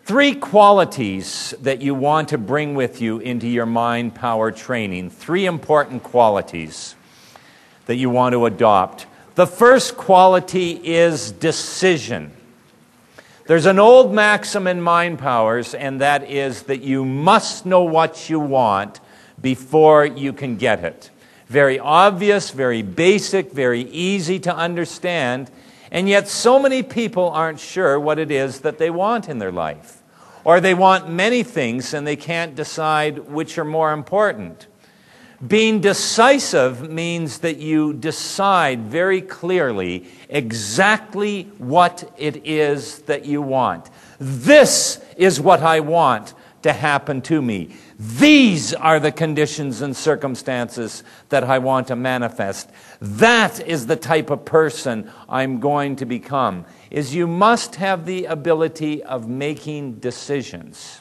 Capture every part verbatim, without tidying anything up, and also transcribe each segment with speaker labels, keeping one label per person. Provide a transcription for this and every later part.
Speaker 1: Three qualities that you want to bring with you into your mind power training. Three important qualities that you want to adopt. The first quality is decision. There's an old maxim in Mind Powers, and that is that you must know what you want before you can get it. Very obvious, very basic, very easy to understand, and yet so many people aren't sure what it is that they want in their life. Or they want many things and they can't decide which are more important. Being decisive means that you decide very clearly exactly what it is that you want. This is what I want to happen to me. These are the conditions and circumstances that I want to manifest. That is the type of person I'm going to become. Is you must have the ability of making decisions.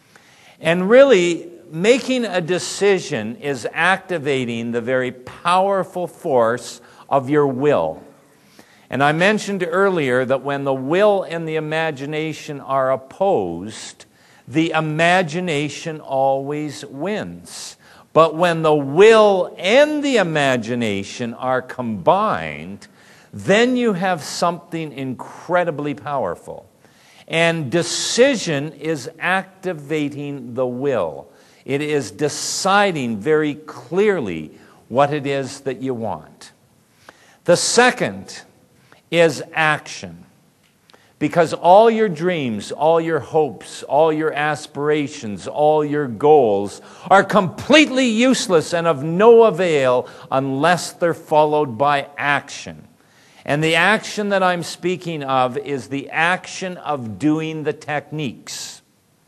Speaker 1: And really, making a decision is activating the very powerful force of your will. And I mentioned earlier that when the will and the imagination are opposed, the imagination always wins. But when the will and the imagination are combined, then you have something incredibly powerful. And decision is activating the will. It is deciding very clearly what it is that you want. The second is action. Because all your dreams, all your hopes, all your aspirations, all your goals are completely useless and of no avail unless they're followed by action. And the action that I'm speaking of is the action of doing the techniques.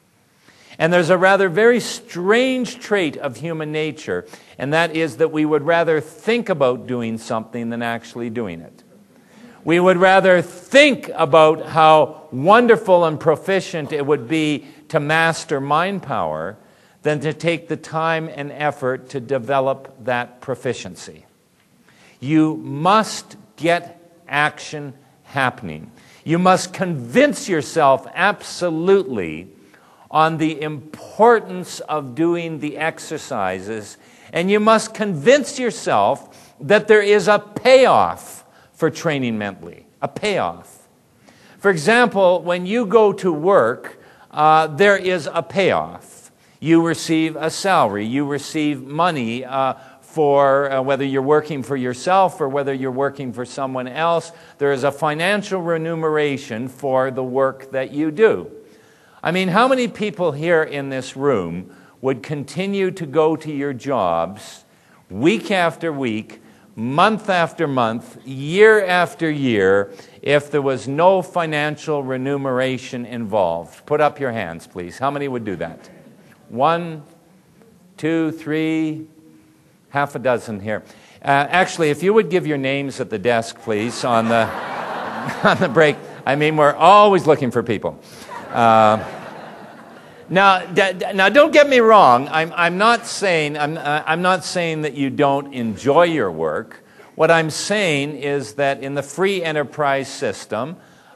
Speaker 1: And there's a rather very strange trait of human nature, and that is that we would rather think about doing something than actually doing it. We would rather think about how wonderful and proficient it would be to master mind power than to take the time and effort to develop that proficiency. You must get action happening. You must convince yourself absolutely on the importance of doing the exercises, and you must convince yourself that there is a payoff for training mentally, a payoff. For example, when you go to work, uh, there is a payoff. You receive a salary, you receive money uh, for uh, whether you're working for yourself or whether you're working for someone else. There is a financial remuneration for the work that you do. I mean, how many people here in this room would continue to go to your jobs week after week, month after month, year after year, if there was no financial remuneration involved? Put up your hands, please. How many would do that? One, two, three, half a dozen here. Uh, actually, if you would give your names at the desk, please, on the on the break. I mean, we're always looking for people. Uh, now, d- d- now, don't get me wrong. I'm, I'm not saying I'm, uh, I'm not saying that you don't enjoy your work. What I'm saying is that in the free enterprise system,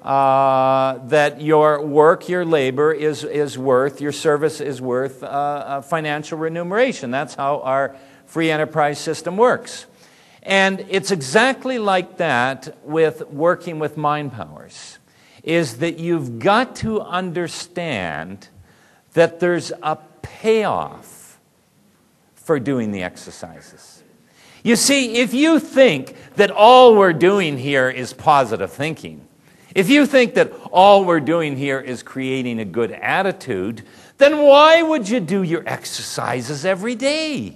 Speaker 1: uh, that your work, your labor is is worth, your service is worth uh, a financial remuneration. That's how our free enterprise system works. And it's exactly like that with working with mind powers, is that you've got to understand that there's a payoff for doing the exercises. You see, if you think that all we're doing here is positive thinking, if you think that all we're doing here is creating a good attitude, then why would you do your exercises every day?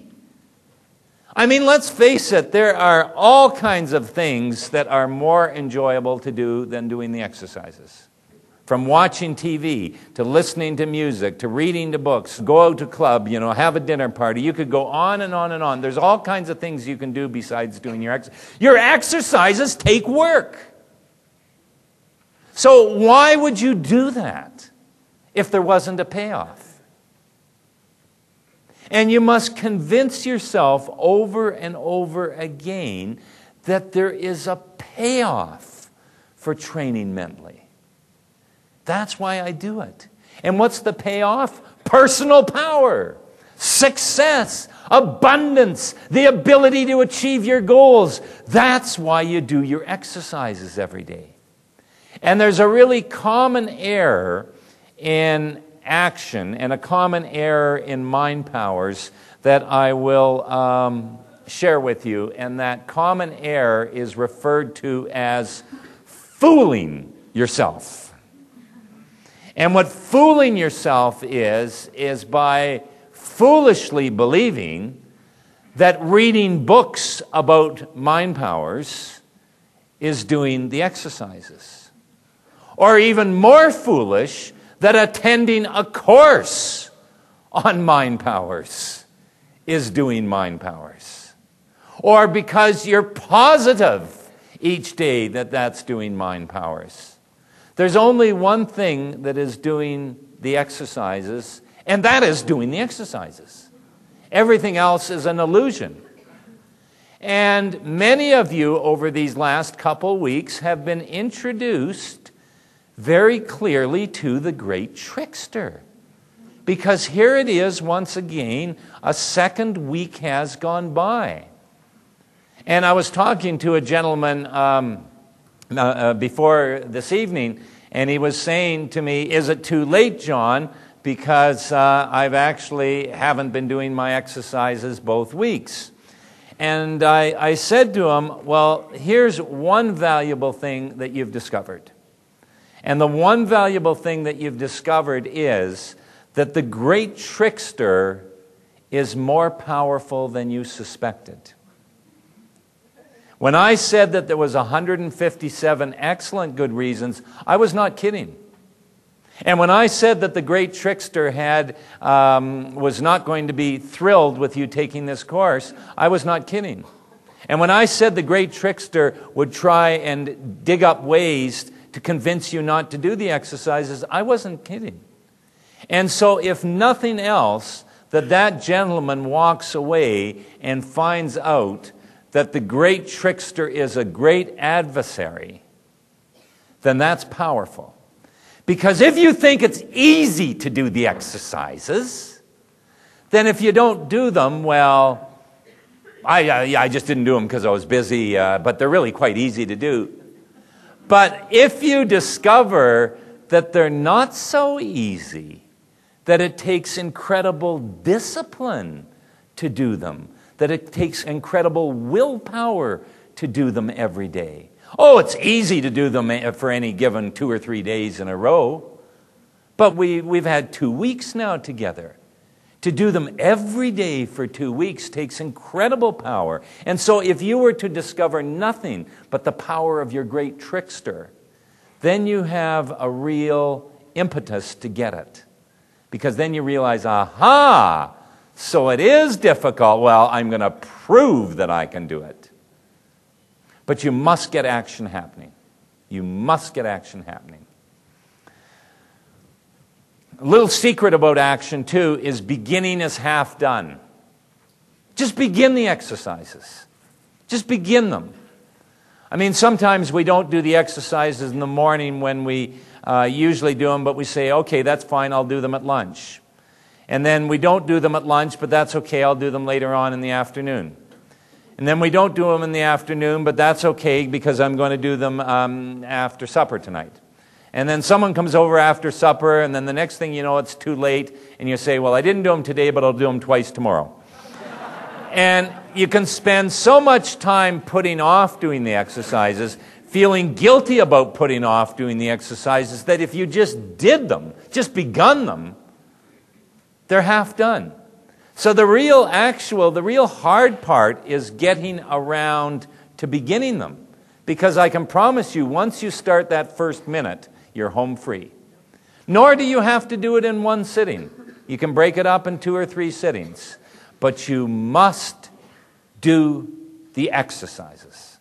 Speaker 1: I mean, let's face it, there are all kinds of things that are more enjoyable to do than doing the exercises. From watching T V, to listening to music, to reading to books, go out to a club, you know, have a dinner party. You could go on and on and on. There's all kinds of things you can do besides doing your exercises. Your exercises take work. So why would you do that if there wasn't a payoff? And you must convince yourself over and over again that there is a payoff for training mentally. That's why I do it. And what's the payoff? Personal power, success, abundance, the ability to achieve your goals. That's why you do your exercises every day. And there's a really common error in action and a common error in mind powers that I will um, share with you. And that common error is referred to as fooling yourself. And what fooling yourself is, is by foolishly believing that reading books about mind powers is doing the exercises. Or even more foolish, that attending a course on mind powers is doing mind powers. Or because you're positive each day that that's doing mind powers. There's only one thing that is doing the exercises, and that is doing the exercises. Everything else is an illusion. And many of you over these last couple weeks have been introduced very clearly to the great trickster. Because here it is once again, a second week has gone by. And I was talking to a gentleman um, uh, uh, before this evening, and he was saying to me, is it too late, John? Because uh, I've actually haven't been doing my exercises both weeks. And I, I said to him, well, here's one valuable thing that you've discovered. And the one valuable thing that you've discovered is that the great trickster is more powerful than you suspected. When I said that there was one hundred fifty-seven excellent good reasons, I was not kidding. And when I said that the great trickster had um, was not going to be thrilled with you taking this course, I was not kidding. And when I said the great trickster would try and dig up ways to convince you not to do the exercises, I wasn't kidding. And so if nothing else, that that gentleman walks away and finds out that the great trickster is a great adversary, then that's powerful. Because if you think it's easy to do the exercises, then if you don't do them, well, I, I, I just didn't do them because I was busy, uh, but they're really quite easy to do. But if you discover that they're not so easy, that it takes incredible discipline to do them, that it takes incredible willpower to do them every day. Oh, it's easy to do them for any given two or three days in a row, but we, we've had two weeks now together. To do them every day for two weeks takes incredible power. And so if you were to discover nothing but the power of your great trickster, then you have a real impetus to get it. Because then you realize, aha, so it is difficult. Well, I'm going to prove that I can do it. But you must get action happening. You must get action happening. A little secret about action, too, is beginning is half done. Just begin the exercises. Just begin them. I mean, sometimes we don't do the exercises in the morning when we uh, usually do them, but we say, okay, that's fine, I'll do them at lunch. And then we don't do them at lunch, but that's okay, I'll do them later on in the afternoon. And then we don't do them in the afternoon, but that's okay because I'm going to do them um, after supper tonight. And then someone comes over after supper, and then the next thing you know, it's too late, and you say, well, I didn't do them today, but I'll do them twice tomorrow. And you can spend so much time putting off doing the exercises, feeling guilty about putting off doing the exercises, that if you just did them, just begun them, they're half done. So the real actual, the real hard part is getting around to beginning them. Because I can promise you, once you start that first minute, you're home free. Nor do you have to do it in one sitting. You can break it up in two or three sittings. But you must do the exercises.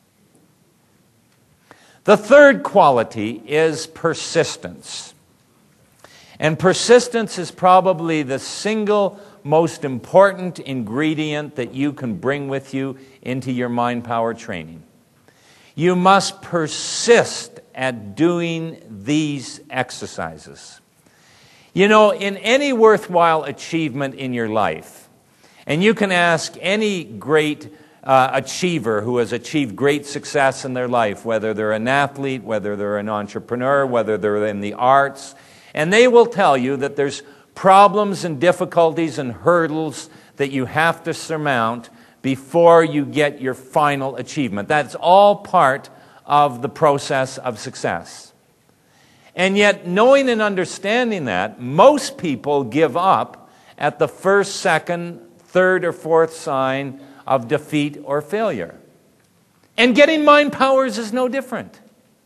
Speaker 1: The third quality is persistence. And persistence is probably the single most important ingredient that you can bring with you into your mind power training. You must persist at doing these exercises. You know, in any worthwhile achievement in your life, and you can ask any great uh, achiever who has achieved great success in their life, whether they're an athlete, whether they're an entrepreneur, whether they're in the arts, and they will tell you that there's problems and difficulties and hurdles that you have to surmount before you get your final achievement. That's all part of the process of success. And yet, knowing and understanding that, most people give up at the first, second, third, or fourth sign of defeat or failure. And getting mind powers is no different.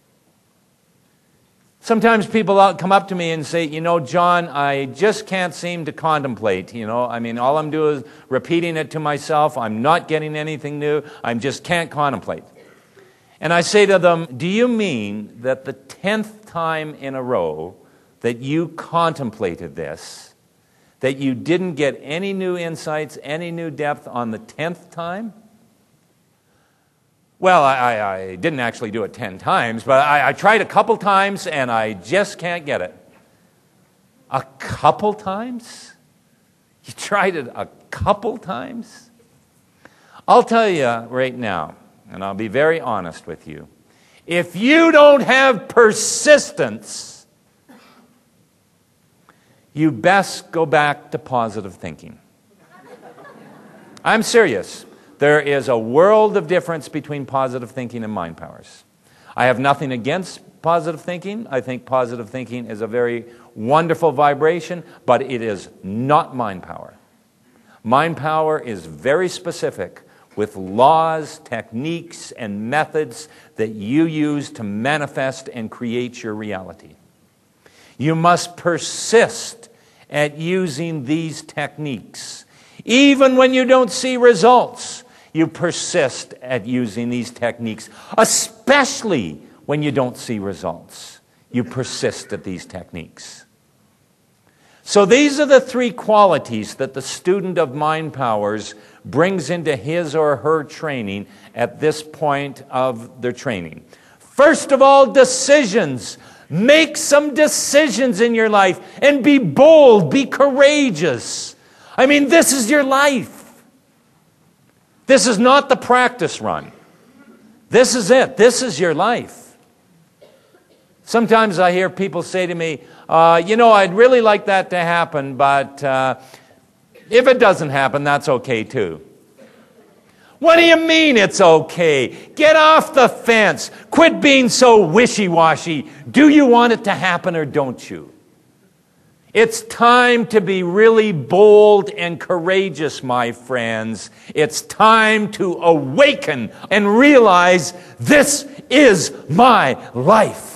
Speaker 1: Sometimes people come up to me and say, you know, John, I just can't seem to contemplate. You know, I mean, all I'm doing is repeating it to myself. I'm not getting anything new. I just can't contemplate. And I say to them, do you mean that the tenth time in a row that you contemplated this, that you didn't get any new insights, any new depth on the tenth time? Well, I, I, I didn't actually do it ten times, but I, I tried a couple times and I just can't get it. A couple times? You tried it a couple times? I'll tell you right now, and I'll be very honest with you, if you don't have persistence, you best go back to positive thinking. I'm serious. There is a world of difference between positive thinking and mind powers. I have nothing against positive thinking. I think positive thinking is a very wonderful vibration, but it is not mind power. Mind power is very specific, with laws, techniques, and methods that you use to manifest and create your reality. You must persist at using these techniques. Even when you don't see results, you persist at using these techniques, especially when you don't see results. You persist at these techniques. So these are the three qualities that the student of mind powers brings into his or her training at this point of their training. First of all, decisions. Make some decisions in your life and be bold, be courageous. I mean, this is your life. This is not the practice run. This is it. This is your life. Sometimes I hear people say to me, uh, you know, I'd really like that to happen, but uh, if it doesn't happen, that's okay too. What do you mean it's okay? Get off the fence. Quit being so wishy-washy. Do you want it to happen or don't you? It's time to be really bold and courageous, my friends. It's time to awaken and realize this is my life.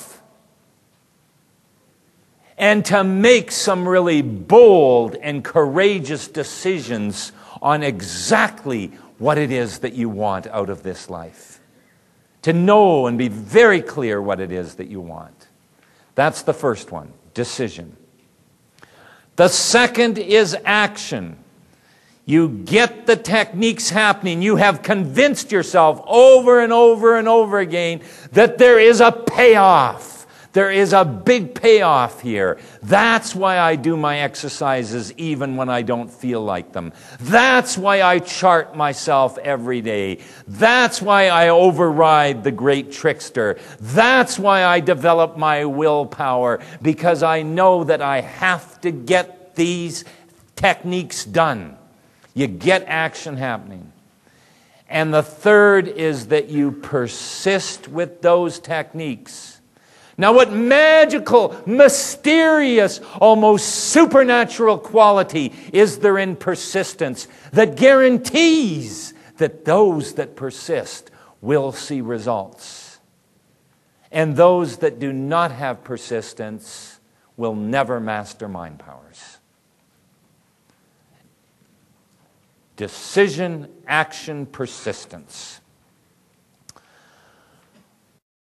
Speaker 1: And to make some really bold and courageous decisions on exactly what it is that you want out of this life. To know and be very clear what it is that you want. That's the first one, decision. The second is action. You get the techniques happening. You have convinced yourself over and over and over again that there is a payoff. There is a big payoff here. That's why I do my exercises even when I don't feel like them. That's why I chart myself every day. That's why I override the great trickster. That's why I develop my willpower, because I know that I have to get these techniques done. You get action happening. And the third is that you persist with those techniques. Now, what magical, mysterious, almost supernatural quality is there in persistence that guarantees that those that persist will see results? And those that do not have persistence will never master mind powers. Decision, action, persistence.